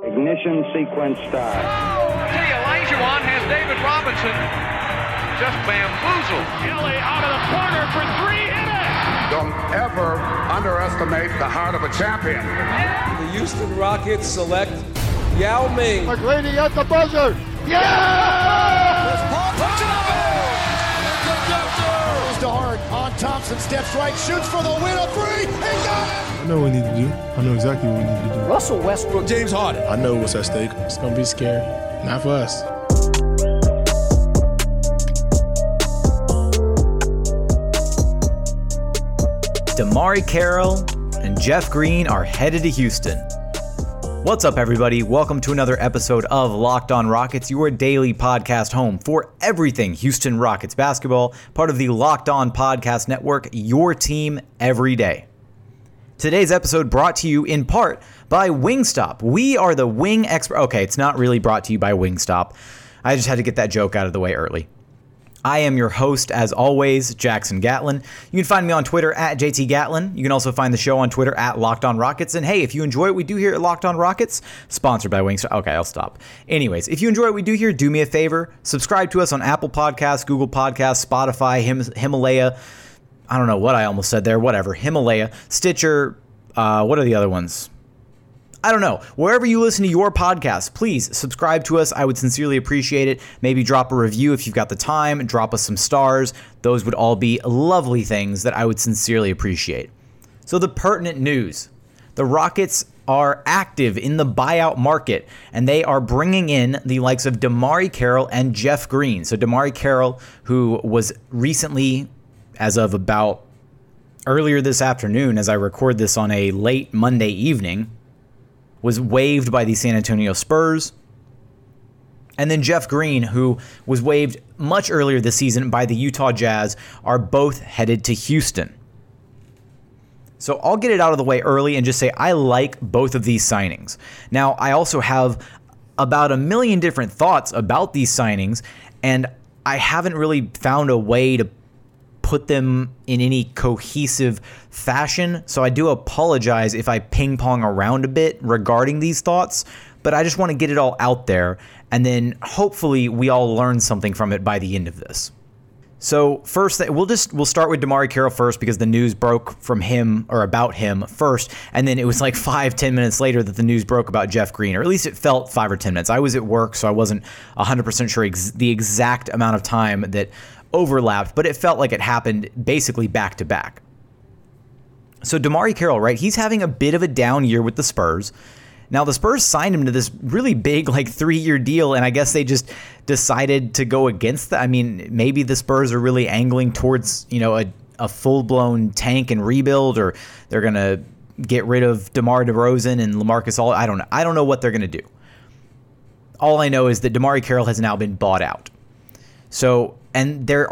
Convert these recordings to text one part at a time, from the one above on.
Ignition sequence start. See, Olajuwon has David Robinson just bamboozled. Kelly out of the corner for three, hit it! Don't ever underestimate the heart of a champion. The Houston Rockets select Yao Ming. McGrady at the buzzer. Yeah! Paul puts it up. Goes to Hart. On Thompson steps right, shoots for the win. A three. He got it. I know what we need to do. I know exactly what we need to do. Russell Westbrook, James Harden. I know what's at stake. It's gonna be scary. Not for us. DeMarre Carroll and Jeff Green are headed to Houston. What's up, everybody? Welcome to another episode of Locked On Rockets, your daily podcast home for everything Houston Rockets basketball, part of the Locked On Podcast Network, your team every day. Today's episode brought to you in part by Wingstop. We are the wing expert. Okay, it's not really brought to you by Wingstop. I just had to get that joke out of the way early. I am your host, as always, Jackson Gatlin. You can find me on Twitter at JT Gatlin. You can also find the show on Twitter at Locked On Rockets. And hey, if you enjoy what we do here at Locked On Rockets, sponsored by Wingstop. Okay, I'll stop. Anyways, if you enjoy what we do here, do me a favor. Subscribe to us on Apple Podcasts, Google Podcasts, Spotify, Himalaya. I don't know what I almost said there. Whatever. Himalaya, Stitcher. What are the other ones? I don't know. Wherever you listen to your podcast, please subscribe to us. I would sincerely appreciate it. Maybe drop a review if you've got the time. Drop us some stars. Those would all be lovely things that I would sincerely appreciate. So the pertinent news. The Rockets are active in the buyout market, and they are bringing in the likes of DeMarre Carroll and Jeff Green. So DeMarre Carroll, who was recently, as of about earlier this afternoon, as I record this on a late Monday evening, was waived by the San Antonio Spurs. And then Jeff Green, who was waived much earlier this season by the Utah Jazz, are both headed to Houston. So I'll get it out of the way early and just say I like both of these signings. Now, I also have about a million different thoughts about these signings, and I haven't really found a way to put them in any cohesive fashion. So I do apologize if I ping pong around a bit regarding these thoughts, but I just want to get it all out there. And then hopefully we all learn something from it by the end of this. So first, we'll start with DeMarre Carroll first because the news broke from him or about him first. And then it was like 5-10 minutes later that the news broke about Jeff Green, or at least it felt 5 or 10 minutes. I was at work, so I wasn't 100% sure the exact amount of time that overlapped, but it felt like it happened basically back to back. So DeMarre Carroll, right? He's having a bit of a down year with the Spurs. Now the Spurs signed him to this really big 3-year deal, and I guess they just decided to go against that. I mean, maybe the Spurs are really angling towards, a full-blown tank and rebuild, or they're going to get rid of DeMar DeRozan and LaMarcus Aldridge. I don't know. I don't know what they're going to do. All I know is that DeMarre Carroll has now been bought out. So, and there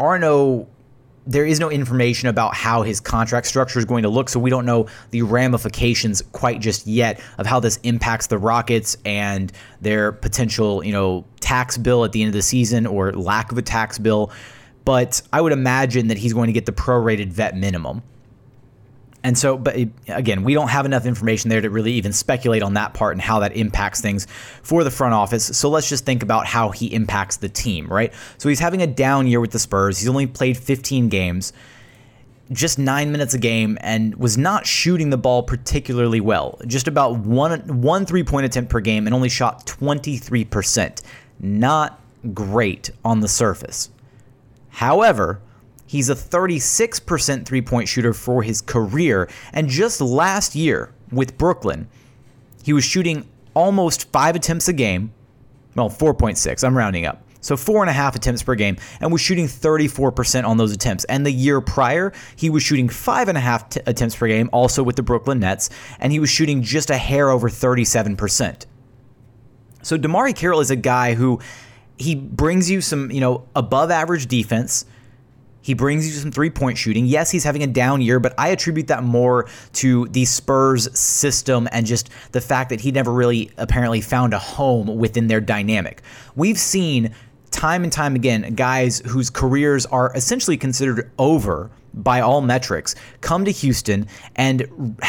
is no information about how his contract structure is going to look, so we don't know the ramifications quite just yet of how this impacts the Rockets and their potential, tax bill at the end of the season or lack of a tax bill. But I would imagine that he's going to get the prorated vet minimum. And so, but again, we don't have enough information there to really even speculate on that part and how that impacts things for the front office. So let's just think about how he impacts the team, right? So he's having a down year with the Spurs. He's only played 15 games, just 9 minutes a game, and was not shooting the ball particularly well. Just about one 3-point attempt per game and only shot 23%. Not great on the surface. However, he's a 36% three-point shooter for his career, and just last year with Brooklyn, he was shooting almost 5 attempts a game. Well, 4.6, I'm rounding up. So 4.5 attempts per game, and was shooting 34% on those attempts. And the year prior, he was shooting 5.5 attempts per game, also with the Brooklyn Nets, and he was shooting just a hair over 37%. So DeMarre Carroll is a guy who, he brings you some, above average defense. He brings you some three-point shooting. Yes, he's having a down year, but I attribute that more to the Spurs system and just the fact that he never really apparently found a home within their dynamic. We've seen time and time again guys whose careers are essentially considered over by all metrics come to Houston and have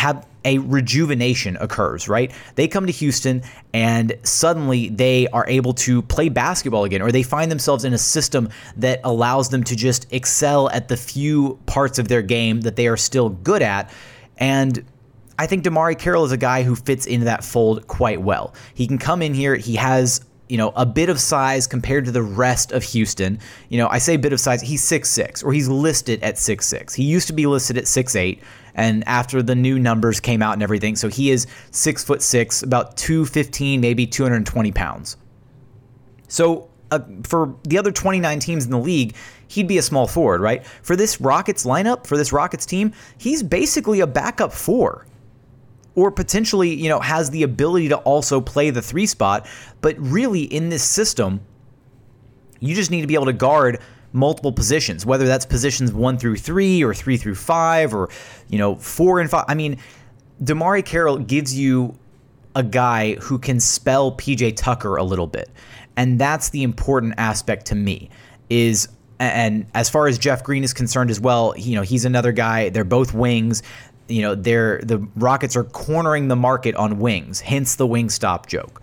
a rejuvenation occurs, right? They come to Houston and suddenly they are able to play basketball again, or they find themselves in a system that allows them to just excel at the few parts of their game that they are still good at. And I think DeMarre Carroll is a guy who fits into that fold quite well. He can come in here. He has, a bit of size compared to the rest of Houston. I say bit of size. He's 6'6", or he's listed at 6'6". He used to be listed at 6'8", and after the new numbers came out and everything, so he is 6'6", about 215, maybe 220 pounds. So for the other 29 teams in the league, he'd be a small forward, right? For this Rockets lineup, for this Rockets team, he's basically a backup 4. Or potentially, has the ability to also play the 3 spot. But really, in this system, you just need to be able to guard multiple positions, whether that's positions 1 through 3 or 3 through 5 or, 4 and 5. I mean, DeMarre Carroll gives you a guy who can spell PJ Tucker a little bit. And that's the important aspect to me is, and as far as Jeff Green is concerned as well, he's another guy. They're both wings. The Rockets are cornering the market on wings, hence the wing stop joke.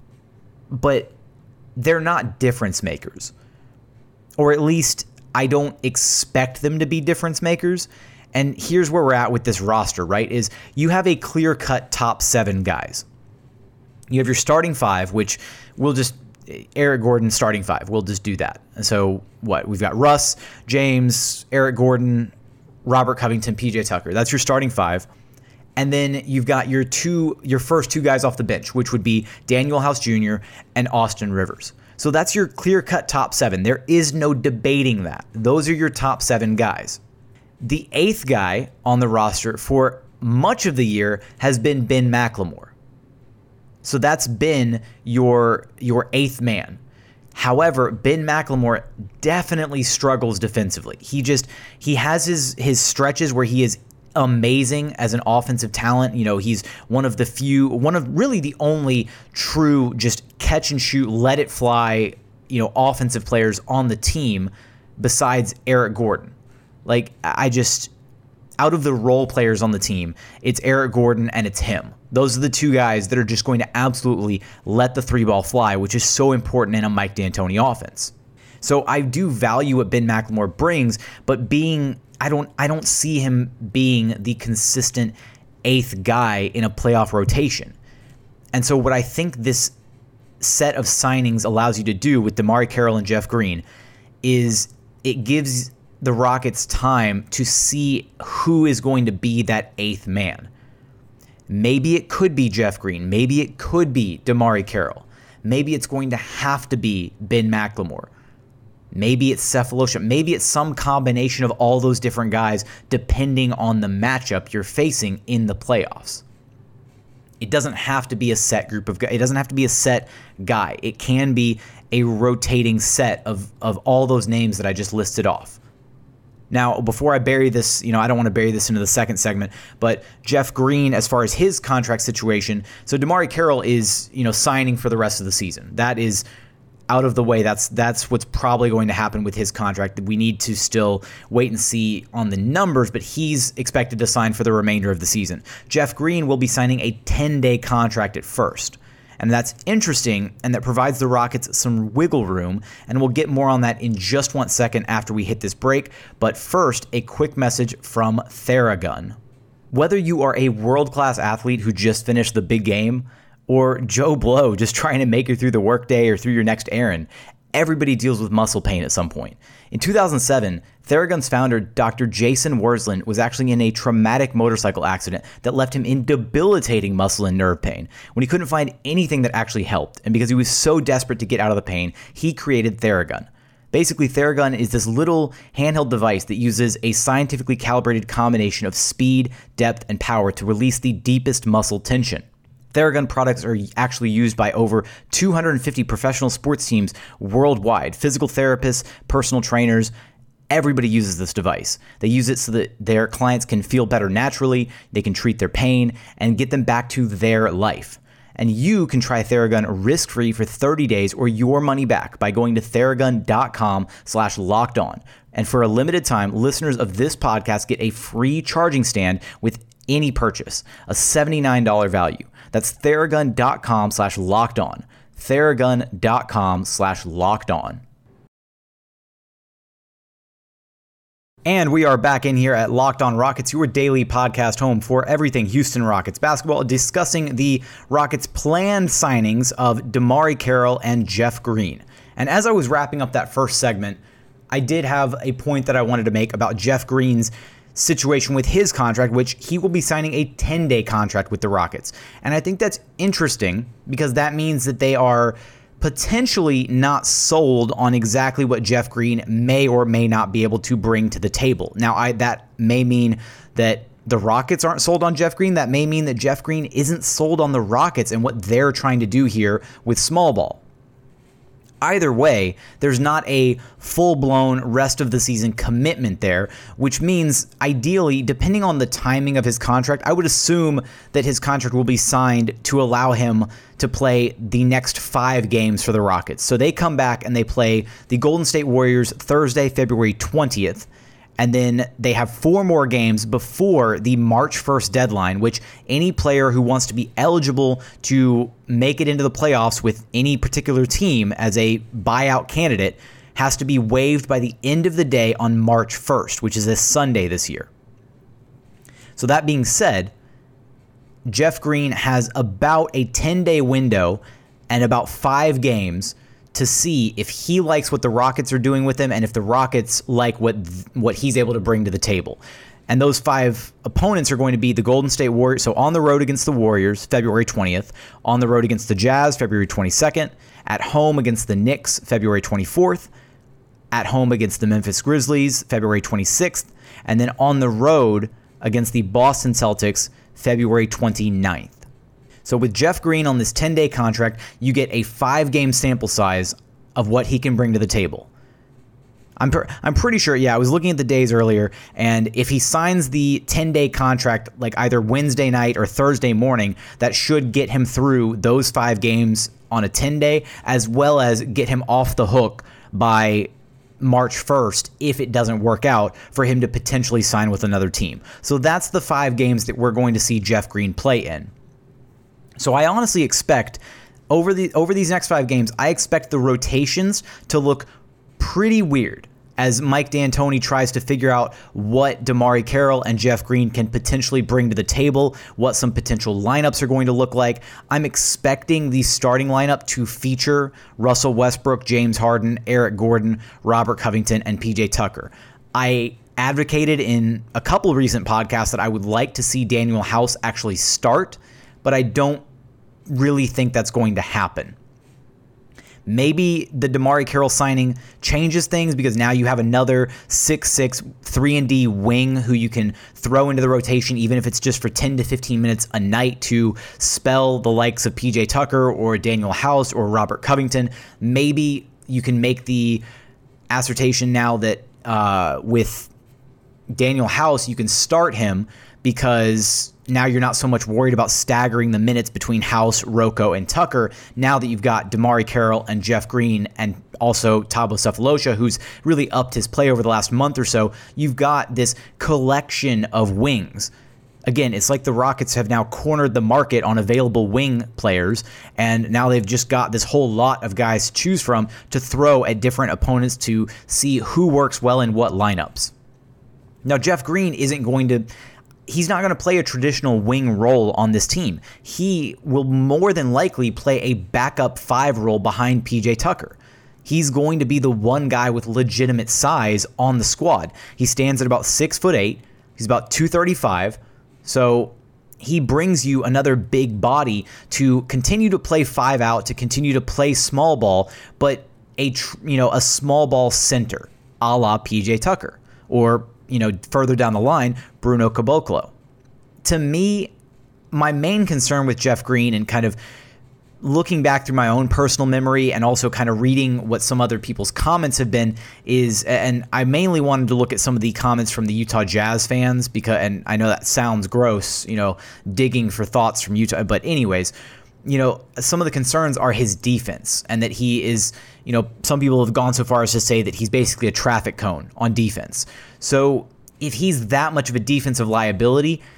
But they're not difference makers. Or at least I don't expect them to be difference makers. And here's where we're at with this roster, right? Is you have a clear-cut top 7 guys. You have your starting 5, which we'll just Eric Gordon starting 5. We'll just do that. So what? We've got Russ, James, Eric Gordon, Robert Covington, PJ Tucker. That's your starting 5. And then you've got your first 2 guys off the bench, which would be Daniel House Jr. and Austin Rivers. So that's your clear-cut top 7. There is no debating that. Those are your top 7 guys. The 8th guy on the roster for much of the year has been Ben McLemore. So that's been your 8th man. However, Ben McLemore definitely struggles defensively. He has his stretches where he is amazing as an offensive talent. He's one of really the only true just catch and shoot, let it fly, offensive players on the team besides Eric Gordon. Out of the role players on the team, it's Eric Gordon and it's him. Those are the 2 guys that are just going to absolutely let the 3 ball fly, which is so important in a Mike D'Antoni offense. So I do value what Ben McLemore brings, but I don't see him being the consistent 8th guy in a playoff rotation. And so what I think this set of signings allows you to do with DeMarre Carroll and Jeff Green is it gives the Rockets time to see who is going to be that 8th man. Maybe it could be Jeff Green. Maybe it could be DeMarre Carroll. Maybe it's going to have to be Ben McLemore. Maybe it's Sefolosha. Maybe it's some combination of all those different guys depending on the matchup you're facing in the playoffs. It doesn't have to be a set group of guys. It doesn't have to be a set guy. It can be a rotating set of all those names that I just listed off. Now, before I bury this, I don't want to bury this into the second segment, but Jeff Green, as far as his contract situation, so DeMarre Carroll is, signing for the rest of the season. That is out of the way. That's what's probably going to happen with his contract. We need to still wait and see on the numbers, but he's expected to sign for the remainder of the season. Jeff Green will be signing a 10-day contract at first. And that's interesting, and that provides the Rockets some wiggle room, and we'll get more on that in just 1 second after we hit this break. But first, a quick message from Theragun. Whether you are a world-class athlete who just finished the big game, or Joe Blow just trying to make it through the workday or through your next errand, everybody deals with muscle pain at some point. In 2007, Theragun's founder, Dr. Jason Wersland, was actually in a traumatic motorcycle accident that left him in debilitating muscle and nerve pain when he couldn't find anything that actually helped. And because he was so desperate to get out of the pain, he created Theragun. Basically, Theragun is this little handheld device that uses a scientifically calibrated combination of speed, depth, and power to release the deepest muscle tension. Theragun products are actually used by over 250 professional sports teams worldwide. Physical therapists, personal trainers, everybody uses this device. They use it so that their clients can feel better naturally, they can treat their pain, and get them back to their life. And you can try Theragun risk-free for 30 days or your money back by going to Theragun.com/lockedon. And for a limited time, listeners of this podcast get a free charging stand with any purchase, a $79 value. That's Theragun.com/lockedon. Theragun.com/lockedon. And we are back in here at Locked On Rockets, your daily podcast home for everything Houston Rockets basketball, discussing the Rockets' planned signings of DeMarre Carroll and Jeff Green. And as I was wrapping up that first segment, I did have a point that I wanted to make about Jeff Green's situation with his contract, which he will be signing a 10-day contract with the Rockets. And I think that's interesting because that means that they are potentially not sold on exactly what Jeff Green may or may not be able to bring to the table. Now, that may mean that the Rockets aren't sold on Jeff Green. That may mean that Jeff Green isn't sold on the Rockets and what they're trying to do here with small ball. Either way, there's not a full-blown rest of the season commitment there, which means ideally, depending on the timing of his contract, I would assume that his contract will be signed to allow him to play the next 5 games for the Rockets. So they come back and they play the Golden State Warriors Thursday, February 20th. And then they have 4 more games before the March 1st deadline, which any player who wants to be eligible to make it into the playoffs with any particular team as a buyout candidate has to be waived by the end of the day on March 1st, which is this Sunday this year. So that being said, Jeff Green has about a 10-day window and about 5 games to see if he likes what the Rockets are doing with him and if the Rockets like what he's able to bring to the table. And those 5 opponents are going to be the Golden State Warriors, so on the road against the Warriors, February 20th, on the road against the Jazz, February 22nd, at home against the Knicks, February 24th, at home against the Memphis Grizzlies, February 26th, and then on the road against the Boston Celtics, February 29th. So with Jeff Green on this 10-day contract, you get a 5-game sample size of what he can bring to the table. I'm pretty sure, I was looking at the days earlier, and if he signs the 10-day contract like either Wednesday night or Thursday morning, that should get him through those 5 games on a 10-day, as well as get him off the hook by March 1st if it doesn't work out for him to potentially sign with another team. So that's the 5 games that we're going to see Jeff Green play in. So I honestly expect over these next 5 games, I expect the rotations to look pretty weird as Mike D'Antoni tries to figure out what DeMarre Carroll and Jeff Green can potentially bring to the table, what some potential lineups are going to look like. I'm expecting the starting lineup to feature Russell Westbrook, James Harden, Eric Gordon, Robert Covington, and PJ Tucker. I advocated in a couple of recent podcasts that I would like to see Daniel House actually start, but I don't really think that's going to happen. Maybe the DeMarre Carroll signing changes things because now you have another 6'6", 3-and-D wing who you can throw into the rotation, even if it's just for 10 to 15 minutes a night to spell the likes of PJ Tucker or Daniel House or Robert Covington. Maybe you can make the assertion now that with Daniel House, you can start him because now you're not so much worried about staggering the minutes between House, Rocco, and Tucker now that you've got DeMarre Carroll and Jeff Green and also Thabo Sefolosha, who's really upped his play over the last month or so. You've got this collection of wings. Again, it's like the Rockets have now cornered the market on available wing players, and now they've just got this whole lot of guys to choose from to throw at different opponents to see who works well in what lineups. Now, Jeff Green he's not going to play a traditional wing role on this team. He will more than likely play a backup 5 role behind PJ Tucker. He's going to be the one guy with legitimate size on the squad. He stands at about 6'8". He's about 235. So he brings you another big body to continue to play 5 out, to continue to play small ball, but a small ball center, a la PJ Tucker, or further down the line, Bruno Caboclo. To me, my main concern with Jeff Green and kind of looking back through my own personal memory and also kind of reading what some other people's comments have been is, and I mainly wanted to look at some of the comments from the Utah Jazz fans and I know that sounds gross, digging for thoughts from Utah, but anyways, some of the concerns are his defense and that he is, some people have gone so far as to say that he's basically a traffic cone on defense. So if he's that much of a defensive liability,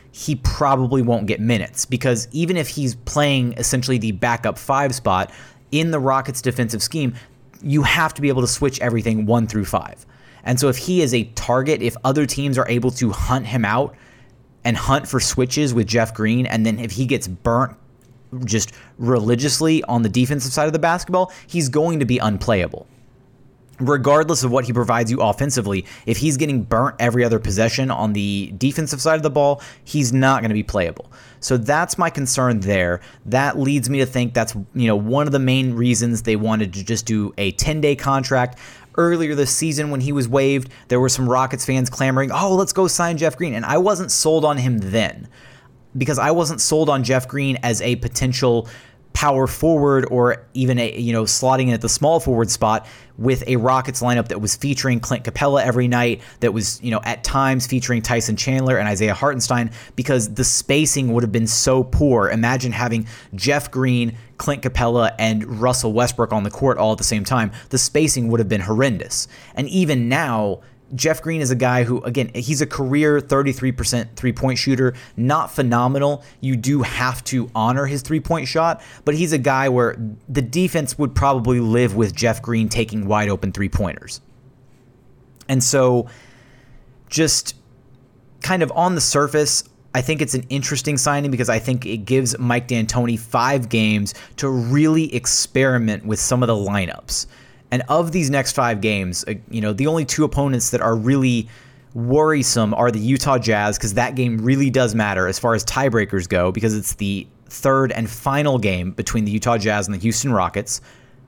he probably won't get minutes, because even if he's playing essentially the backup 5 spot in the Rockets defensive scheme, you have to be able to switch everything 1 through 5. And so if he is a target, if other teams are able to hunt him out and hunt for switches with Jeff Green, and then if he gets burnt just religiously on the defensive side of the basketball, he's going to be unplayable. Regardless of what he provides you offensively, if he's getting burnt every other possession on the defensive side of the ball, he's not going to be playable. So that's my concern there. That leads me to think that's, one of the main reasons they wanted to just do a 10-day contract. Earlier this season when he was waived, there were some Rockets fans clamoring, "Oh, let's go sign Jeff Green." And I wasn't sold on him then, because I wasn't sold on Jeff Green as a potential power forward, or even slotting in at the small forward spot with a Rockets lineup that was featuring Clint Capella every night, that was, at times featuring Tyson Chandler and Isaiah Hartenstein, because the spacing would have been so poor. Imagine having Jeff Green, Clint Capella, and Russell Westbrook on the court all at the same time. The spacing would have been horrendous. And even now, Jeff Green is a guy who, again, he's a career 33% three-point shooter. Not phenomenal. You do have to honor his three-point shot, but he's a guy where the defense would probably live with Jeff Green taking wide-open three-pointers. And so, just kind of on the surface, I think it's an interesting signing, because I think it gives Mike D'Antoni 5 games to really experiment with some of the lineups. And of these next 5 games, the only 2 opponents that are really worrisome are the Utah Jazz, because that game really does matter as far as tiebreakers go, because it's the 3rd and final game between the Utah Jazz and the Houston Rockets.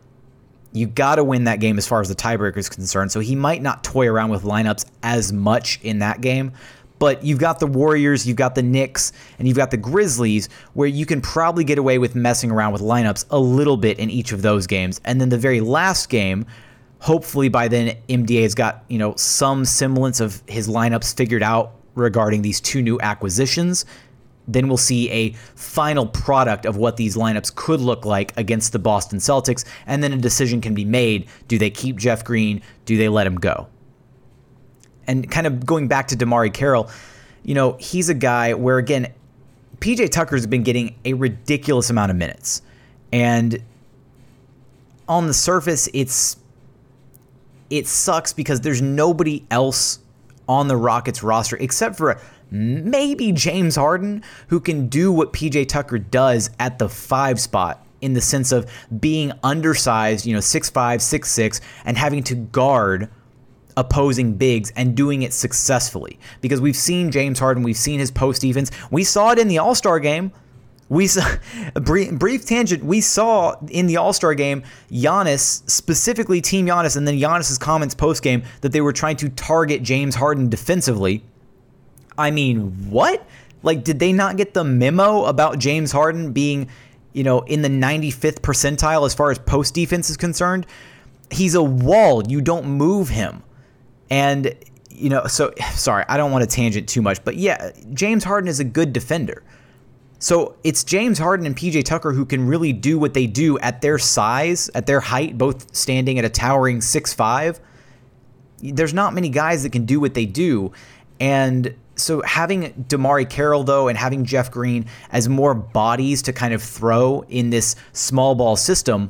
You got to win that game as far as the tiebreaker is concerned, so he might not toy around with lineups as much in that game. But you've got the Warriors, you've got the Knicks, and you've got the Grizzlies, where you can probably get away with messing around with lineups a little bit in each of those games. And then the very last game, hopefully by then MDA has got, some semblance of his lineups figured out regarding these 2 new acquisitions. Then we'll see a final product of what these lineups could look like against the Boston Celtics, and then a decision can be made. Do they keep Jeff Green? Do they let him go? And kind of going back to DeMarre Carroll, he's a guy where, again, PJ Tucker's been getting a ridiculous amount of minutes. And on the surface, it sucks because there's nobody else on the Rockets roster except for maybe James Harden, who can do what PJ Tucker does at the 5 spot, in the sense of being undersized, 6'5", 6'6", and having to guard opposing bigs and doing it successfully. Because we've seen James Harden, we've seen his post defense. We saw it in the All-Star game. We saw a brief tangent. We saw in the All-Star game Giannis, specifically Team Giannis, and then Giannis's comments post game that they were trying to target James Harden defensively. I mean, what? Like, did they not get the memo about James Harden being, in the 95th percentile as far as post defense is concerned? He's a wall. You don't move him. And, so, sorry, I don't want to tangent too much, but yeah, James Harden is a good defender. So it's James Harden and PJ Tucker who can really do what they do at their size, at their height, both standing at a towering 6'5". There's not many guys that can do what they do. And so having DeMarre Carroll, though, and having Jeff Green as more bodies to kind of throw in this small ball system,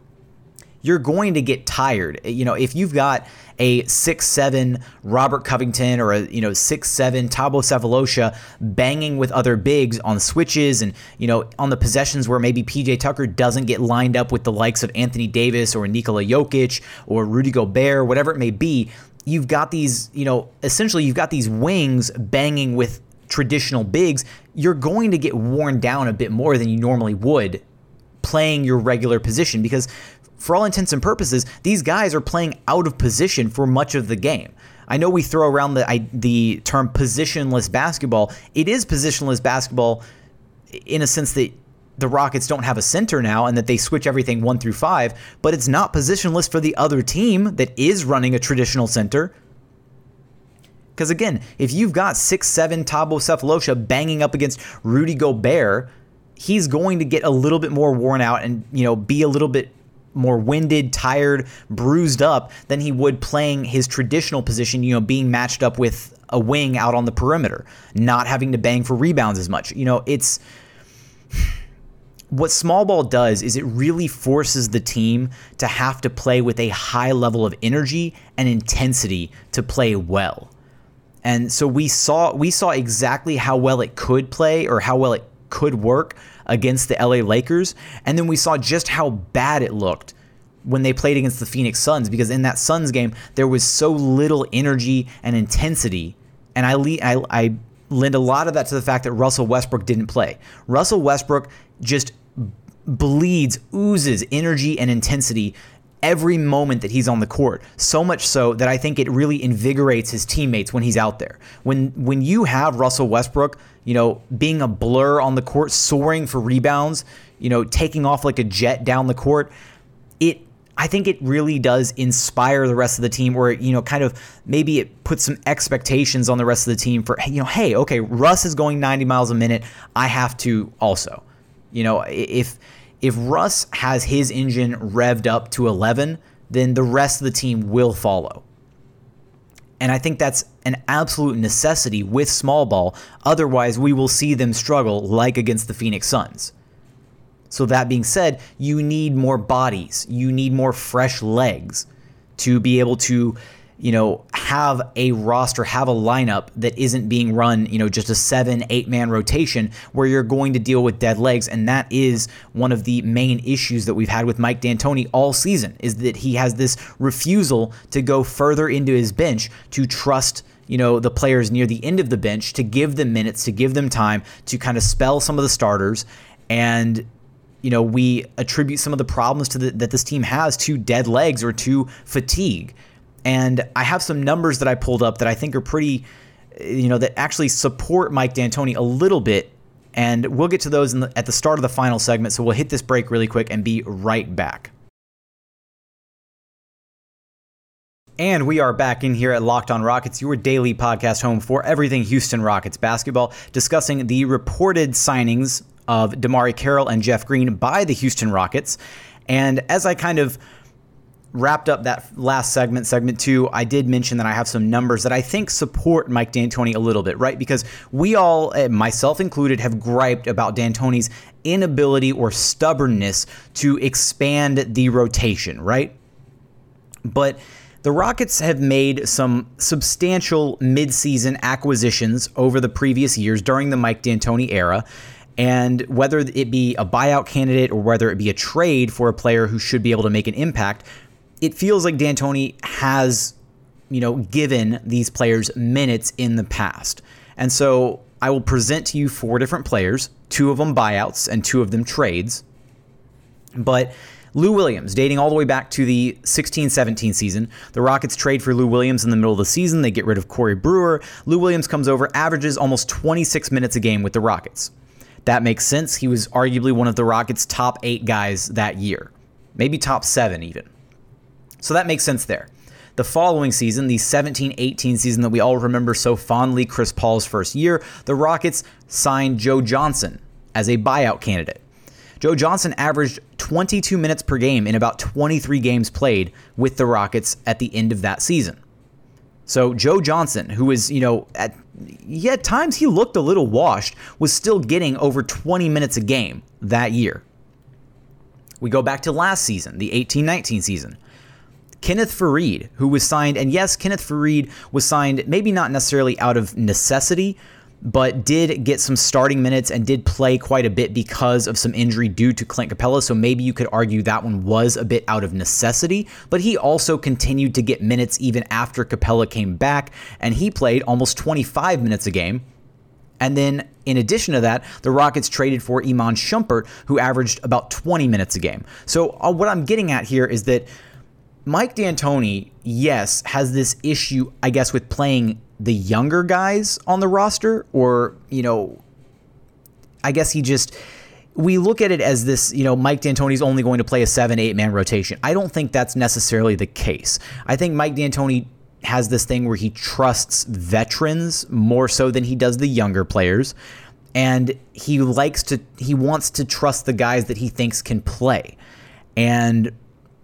you're going to get tired. If you've got a 6'7" Robert Covington or a 6'7" Thabo Sefolosha banging with other bigs on switches and on the possessions where maybe PJ Tucker doesn't get lined up with the likes of Anthony Davis or Nikola Jokic or Rudy Gobert, whatever it may be, you've got these, essentially you've got these wings banging with traditional bigs. You're going to get worn down a bit more than you normally would playing your regular position, because for all intents and purposes, these guys are playing out of position for much of the game. I know we throw around the term positionless basketball. It is positionless basketball in a sense that the Rockets don't have a center now and that they switch everything 1 through 5, but it's not positionless for the other team that is running a traditional center. Because again, if you've got 6'7" Thabo Sefolosha banging up against Rudy Gobert, he's going to get a little bit more worn out and be a little bit more winded, tired, bruised up than he would playing his traditional position, being matched up with a wing out on the perimeter, not having to bang for rebounds as much. It's what small ball does is it really forces the team to have to play with a high level of energy and intensity to play well. And so we saw exactly how well it could play or how well it could work against the LA Lakers. And then we saw just how bad it looked when they played against the Phoenix Suns, because in that Suns game, there was so little energy and intensity. And I lend a lot of that to the fact that Russell Westbrook didn't play. Russell Westbrook just oozes energy and intensity every moment that he's on the court. So much so that I think it really invigorates his teammates when he's out there. When you have Russell Westbrook, being a blur on the court, soaring for rebounds, taking off like a jet down the court, I think it really does inspire the rest of the team, or kind of maybe it puts some expectations on the rest of the team for, hey, okay, Russ is going 90 miles a minute. I have to also. If Russ has his engine revved up to 11, then the rest of the team will follow. And I think that's an absolute necessity with small ball. Otherwise, we will see them struggle like against the Phoenix Suns. So that being said, you need more bodies. You need more fresh legs to be able to, have a roster, have a lineup that isn't being run, just a 7-8 man rotation where you're going to deal with dead legs. And that is one of the main issues that we've had with Mike D'Antoni all season, is that he has this refusal to go further into his bench, to trust the players near the end of the bench, to give them minutes, to give them time to kind of spell some of the starters. And we attribute some of the problems that this team has to dead legs or to fatigue. And I have some numbers that I pulled up that I think are pretty, that actually support Mike D'Antoni a little bit. And we'll get to those at the start of the final segment. So we'll hit this break really quick and be right back. And we are back in here at Locked On Rockets, your daily podcast home for everything Houston Rockets basketball, discussing the reported signings of DeMarre Carroll and Jeff Green by the Houston Rockets. And as I kind of wrapped up that last segment 2, I did mention that I have some numbers that I think support Mike D'Antoni a little bit, right? Because we all, myself included, have griped about D'Antoni's inability or stubbornness to expand the rotation, right? But the Rockets have made some substantial midseason acquisitions over the previous years during the Mike D'Antoni era. And whether it be a buyout candidate or whether it be a trade for a player who should be able to make an impact, it feels like D'Antoni has, given these players minutes in the past. And so I will present to you 4 different players, 2 of them buyouts and 2 of them trades. But Lou Williams, dating all the way back to the 16-17 season, the Rockets trade for Lou Williams in the middle of the season. They get rid of Corey Brewer. Lou Williams comes over, averages almost 26 minutes a game with the Rockets. That makes sense. He was arguably one of the Rockets' top 8 guys that year, maybe top 7 even. So that makes sense there. The following season, the 17-18 season that we all remember so fondly, Chris Paul's first year, the Rockets signed Joe Johnson as a buyout candidate. Joe Johnson averaged 22 minutes per game in about 23 games played with the Rockets at the end of that season. So Joe Johnson, who is, at times he looked a little washed, was still getting over 20 minutes a game that year. We go back to last season, the 18-19 season. Kenneth Faried, who was signed, and yes, Kenneth Faried was signed maybe not necessarily out of necessity, but did get some starting minutes and did play quite a bit because of some injury due to Clint Capella, so maybe you could argue that one was a bit out of necessity, but he also continued to get minutes even after Capella came back, and he played almost 25 minutes a game. And then, in addition to that, the Rockets traded for Iman Shumpert, who averaged about 20 minutes a game. So what I'm getting at here is that Mike D'Antoni, yes, has this issue, I guess, with playing the younger guys on the roster, or, I guess we look at it as this, Mike D'Antoni's only going to play a 7-8 man rotation. I don't think that's necessarily the case. I think Mike D'Antoni has this thing where he trusts veterans more so than he does the younger players. And he wants to trust the guys that he thinks can play. And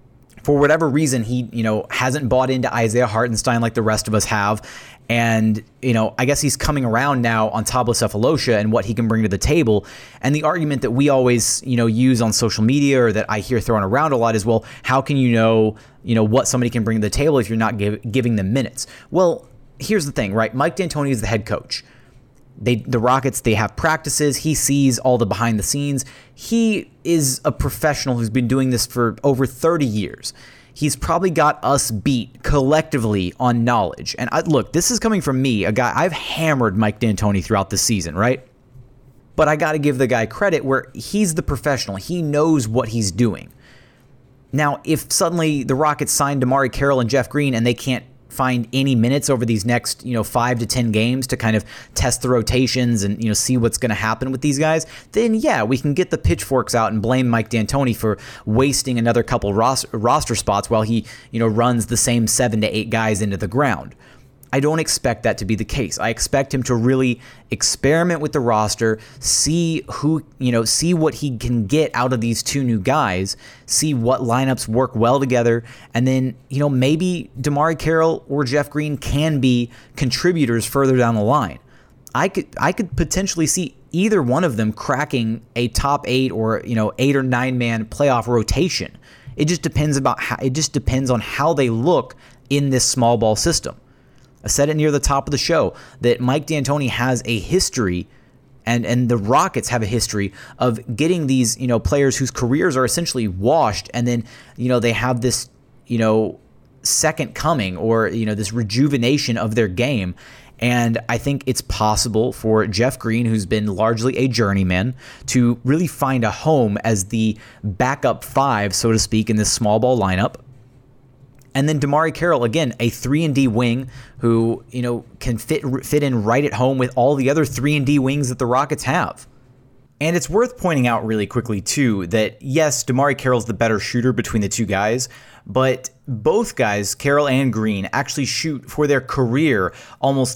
For whatever reason, he, hasn't bought into Isaiah Hartenstein like the rest of us have. And, I guess he's coming around now on Thabo Sefolosha and what he can bring to the table. And the argument that we always, use on social media, or that I hear thrown around a lot, is, well, how can you know what somebody can bring to the table if you're not giving them minutes? Well, here's the thing, right? Mike D'Antoni is the head coach. The Rockets, they have practices. He sees all the behind the scenes. He is a professional who's been doing this for over 30 years. He's probably got us beat collectively on knowledge. And look, this is coming from me, a guy. I've hammered Mike D'Antoni throughout the season, right? But I got to give the guy credit where he's the professional. He knows what he's doing. Now, if suddenly the Rockets sign DeMarre Carroll and Jeff Green and they can't find any minutes over these next 5 to 10 games to kind of test the rotations and see what's going to happen with these guys, then yeah, we can get the pitchforks out and blame Mike D'Antoni for wasting another couple roster spots while he runs the same 7 to 8 guys into the ground. I don't expect that to be the case. I expect him to really experiment with the roster, see what he can get out of these 2 new guys, see what lineups work well together, and then, maybe DeMarre Carroll or Jeff Green can be contributors further down the line. I could potentially see either one of them cracking a top 8 or 8 or 9 man playoff rotation. It just depends on how they look in this small ball system. I said it near the top of the show that Mike D'Antoni has a history, and the Rockets have a history of getting these, players whose careers are essentially washed, and then, they have this, second coming or, this rejuvenation of their game. And I think it's possible for Jeff Green, who's been largely a journeyman, to really find a home as the backup 5, so to speak, in this small ball lineup. And then DeMarre Carroll, again, a 3-and-D wing who, can fit in right at home with all the other 3-and-D wings that the Rockets have. And it's worth pointing out really quickly, too, that yes, DeMarre Carroll's the better shooter between the 2 guys, but both guys, Carroll and Green, actually shoot for their career almost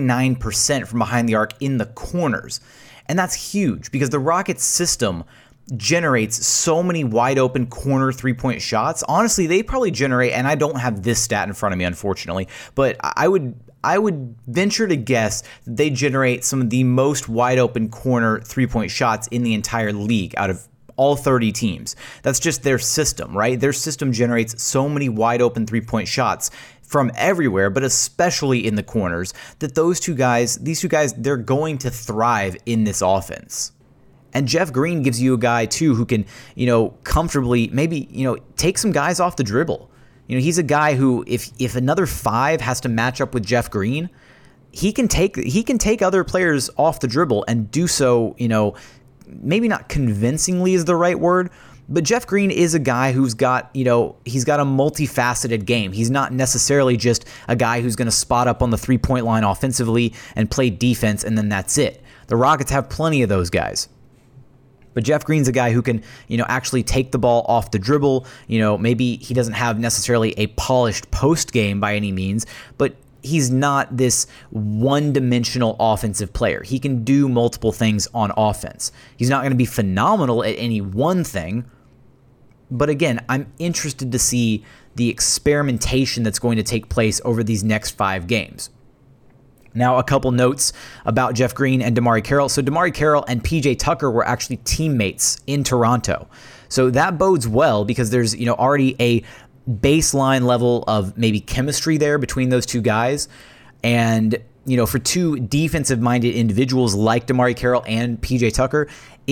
39% from behind the arc in the corners. And that's huge because the Rockets system generates so many wide open corner 3-point shots. Honestly, they probably generate, and I don't have this stat in front of me, unfortunately, but I would venture to guess that they generate some of the most wide open corner 3-point shots in the entire league out of all 30 teams. That's just their system, right? Their system generates so many wide open 3-point shots from everywhere, but especially in the corners, that these two guys, they're going to thrive in this offense. And Jeff Green gives you a guy, too, who can, comfortably maybe, take some guys off the dribble. He's a guy who, if another 5 has to match up with Jeff Green, he can take other players off the dribble and do so, maybe not convincingly is the right word, but Jeff Green is a guy who's got, he's got a multifaceted game. He's not necessarily just a guy who's going to spot up on the 3-point line offensively and play defense, and then that's it. The Rockets have plenty of those guys. But Jeff Green's a guy who can, actually take the ball off the dribble. Maybe he doesn't have necessarily a polished post game by any means, but he's not this one-dimensional offensive player. He can do multiple things on offense. He's not going to be phenomenal at any one thing. But again, I'm interested to see the experimentation that's going to take place over these next 5 games. Now, a couple notes about Jeff Green and DeMarre Carroll. So DeMarre Carroll and PJ Tucker were actually teammates in Toronto. So that bodes well because there's, already a baseline level of maybe chemistry there between those 2 guys. And, for 2 defensive-minded individuals like DeMarre Carroll and PJ Tucker,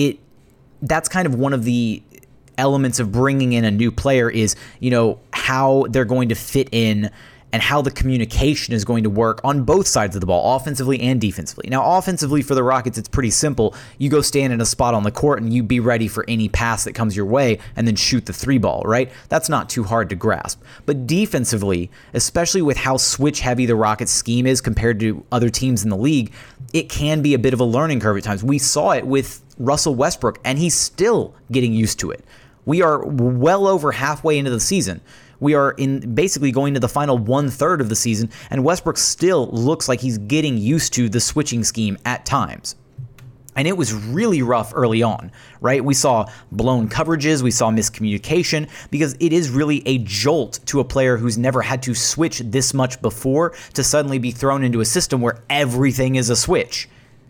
that's kind of one of the elements of bringing in a new player is, how they're going to fit in and how the communication is going to work on both sides of the ball, offensively and defensively. Now, offensively for the Rockets, it's pretty simple. You go stand in a spot on the court and you be ready for any pass that comes your way and then shoot the 3-ball, right? That's not too hard to grasp. But defensively, especially with how switch-heavy the Rockets scheme is compared to other teams in the league, it can be a bit of a learning curve at times. We saw it with Russell Westbrook, and he's still getting used to it. We are well over halfway into the season. We are in basically going to the final 1/3 of the season, and Westbrook still looks like he's getting used to the switching scheme at times. And it was really rough early on, right? We saw blown coverages, we saw miscommunication, because it is really a jolt to a player who's never had to switch this much before to suddenly be thrown into a system where everything is a switch.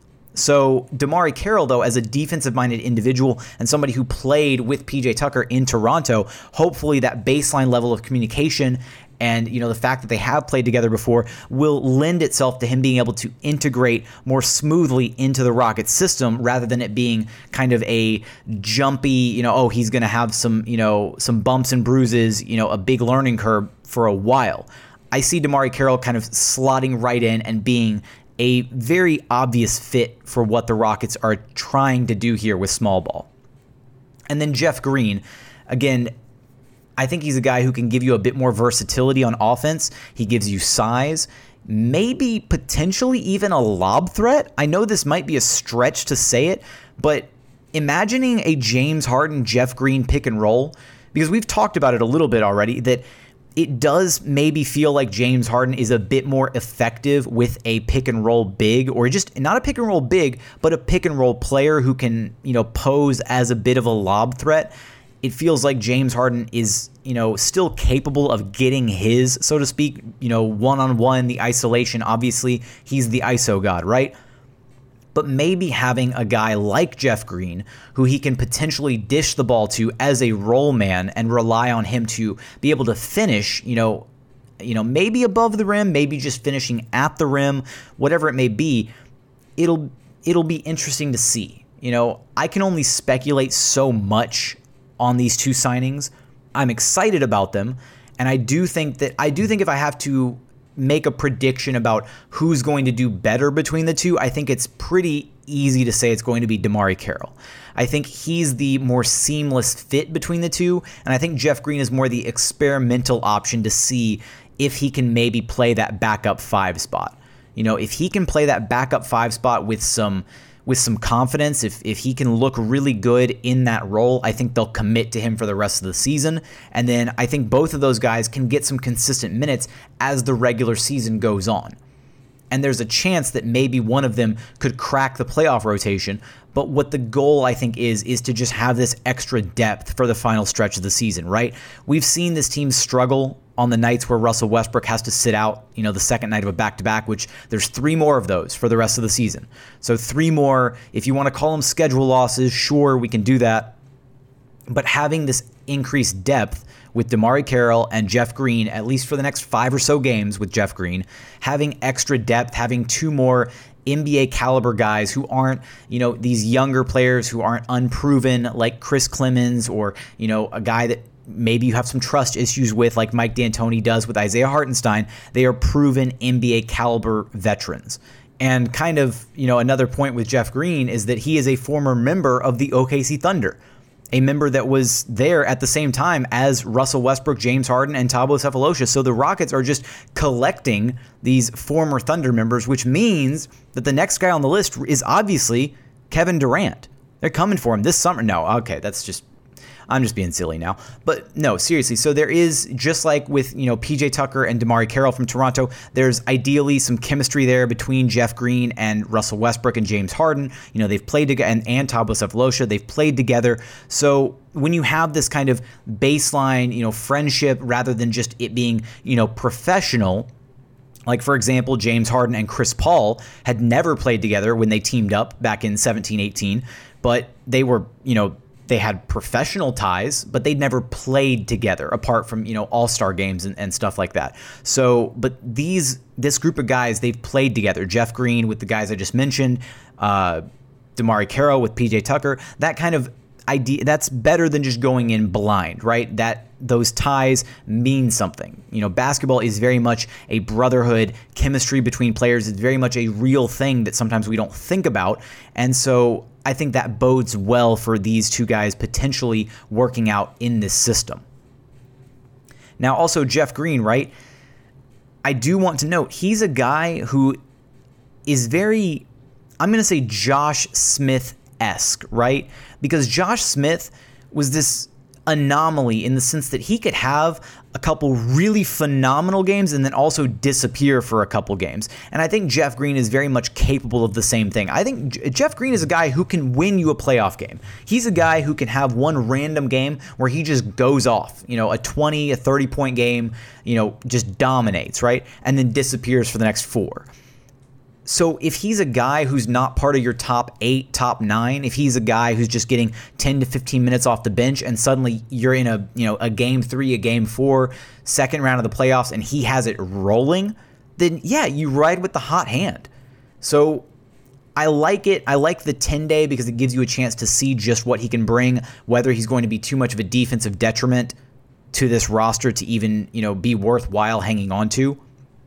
So DeMarre Carroll, though, as a defensive-minded individual and somebody who played with PJ Tucker in Toronto, hopefully that baseline level of communication and the fact that they have played together before will lend itself to him being able to integrate more smoothly into the Rockets system rather than it being kind of a jumpy, he's going to have some bumps and bruises, a big learning curve for a while. I see DeMarre Carroll kind of slotting right in and being a very obvious fit for what the Rockets are trying to do here with small ball. And then Jeff Green, again, I think he's a guy who can give you a bit more versatility on offense. He gives you size, maybe potentially even a lob threat. I know this might be a stretch to say it, but imagining a James Harden, Jeff Green pick and roll, because we've talked about it a little bit already, that it does maybe feel like James Harden is a bit more effective with a pick and roll big, or just not a pick and roll big, but a pick and roll player who can, pose as a bit of a lob threat. It feels like James Harden is, still capable of getting his, so to speak, one-on-one, the isolation. Obviously, he's the ISO god, right? But maybe having a guy like Jeff Green, who he can potentially dish the ball to as a roll man and rely on him to be able to finish, maybe above the rim, maybe just finishing at the rim, whatever it may be, it'll be interesting to see. I can only speculate so much on these two signings. I'm excited about them, and I do think if I have to make a prediction about who's going to do better between the two, I think it's pretty easy to say it's going to be DeMarre Carroll. I think he's the more seamless fit between the two, and I think Jeff Green is more the experimental option to see if he can maybe play that backup 5 spot. If he can play that backup 5 spot with some confidence, if he can look really good in that role, I think they'll commit to him for the rest of the season. And then I think both of those guys can get some consistent minutes as the regular season goes on. And there's a chance that maybe one of them could crack the playoff rotation. But what the goal, I think, is to just have this extra depth for the final stretch of the season, right? We've seen this team struggle on the nights where Russell Westbrook has to sit out, the second night of a back-to-back, which there's 3 more of those for the rest of the season. So 3 more, if you want to call them schedule losses, sure, we can do that. But having this increased depth with DeMarre Carroll and Jeff Green, at least for the next 5 or so games with Jeff Green, having extra depth, having 2 more NBA caliber guys who aren't, these younger players who aren't unproven like Chris Clemens, or, a guy that maybe you have some trust issues with like Mike D'Antoni does with Isaiah Hartenstein. They are proven NBA caliber veterans. And kind of, another point with Jeff Green is that he is a former member of the OKC Thunder, a member that was there at the same time as Russell Westbrook, James Harden, and Thabo Sefolosha. So the Rockets are just collecting these former Thunder members, which means that the next guy on the list is obviously Kevin Durant. They're coming for him this summer. No, okay, I'm just being silly now. But no, seriously. So there is, just like with, PJ Tucker and DeMarre Carroll from Toronto, there's ideally some chemistry there between Jeff Green and Russell Westbrook and James Harden. They've played together, and Thabo Sefolosha, they've played together. So when you have this kind of baseline, friendship, rather than just it being, professional, like, for example, James Harden and Chris Paul had never played together when they teamed up back in 17-18, but they were, they had professional ties, but they'd never played together apart from, all-star games and stuff like that. So, but this group of guys, they've played together. Jeff Green with the guys I just mentioned, DeMarre Carroll with PJ Tucker, that kind of idea, that's better than just going in blind, right? That those ties mean something. Basketball is very much a brotherhood, chemistry between players. It's very much a real thing that sometimes we don't think about. And so I think that bodes well for these two guys potentially working out in this system. Now, also Jeff Green, right? I do want to note, he's a guy who is very, I'm going to say Josh Smith-esque, right? Because Josh Smith was this anomaly in the sense that he could have a couple really phenomenal games and then also disappear for a couple games. And I think Jeff Green is very much capable of the same thing. I think Jeff Green is a guy who can win you a playoff game. He's a guy who can have one random game where he just goes off, a 20, a 30-point game, just dominates, right? And then disappears for the next 4. So if he's a guy who's not part of your top 8, top 9, if he's a guy who's just getting 10 to 15 minutes off the bench and suddenly you're in a game 3, a game 4, second round of the playoffs and he has it rolling, then yeah, you ride with the hot hand. So I like it. I like the 10-day because it gives you a chance to see just what he can bring, whether he's going to be too much of a defensive detriment to this roster to even, be worthwhile hanging on to.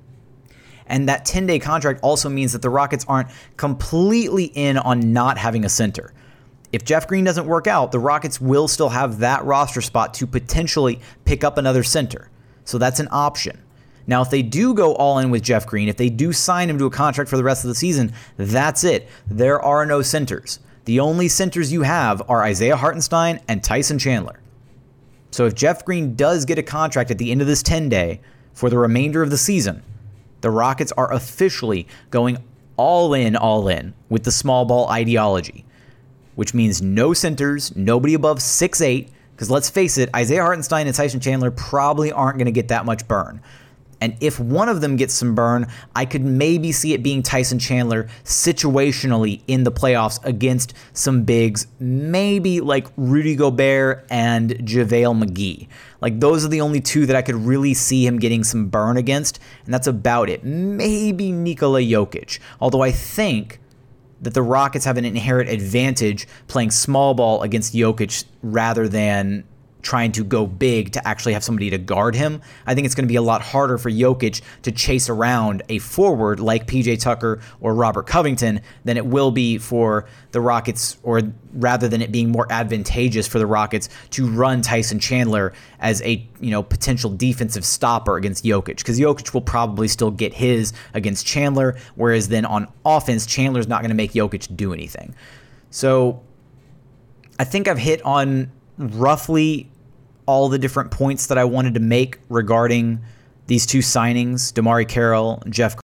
And that 10-day contract also means that the Rockets aren't completely in on not having a center. If Jeff Green doesn't work out, the Rockets will still have that roster spot to potentially pick up another center. So that's an option. Now, if they do go all in with Jeff Green, if they do sign him to a contract for the rest of the season, that's it. There are no centers. The only centers you have are Isaiah Hartenstein and Tyson Chandler. So if Jeff Green does get a contract at the end of this 10-day for the remainder of the season, the Rockets are officially going all in with the small ball ideology, which means no centers, nobody above 6'8", because let's face it, Isaiah Hartenstein and Tyson Chandler probably aren't going to get that much burn. And if one of them gets some burn, I could maybe see it being Tyson Chandler situationally in the playoffs against some bigs, maybe like Rudy Gobert and JaVale McGee. Like those are the only two that I could really see him getting some burn against, and that's about it. Maybe Nikola Jokic, although I think that the Rockets have an inherent advantage playing small ball against Jokic rather than trying to go big to actually have somebody to guard him. I think it's going to be a lot harder for Jokic to chase around a forward like PJ Tucker or Robert Covington than it will be for the Rockets, or rather than it being more advantageous for the Rockets to run Tyson Chandler as a potential defensive stopper against Jokic, because Jokic will probably still get his against Chandler, whereas then on offense, Chandler's not going to make Jokic do anything. So I think I've hit on roughly all the different points that I wanted to make regarding these two signings, DeMarre Carroll, Jeff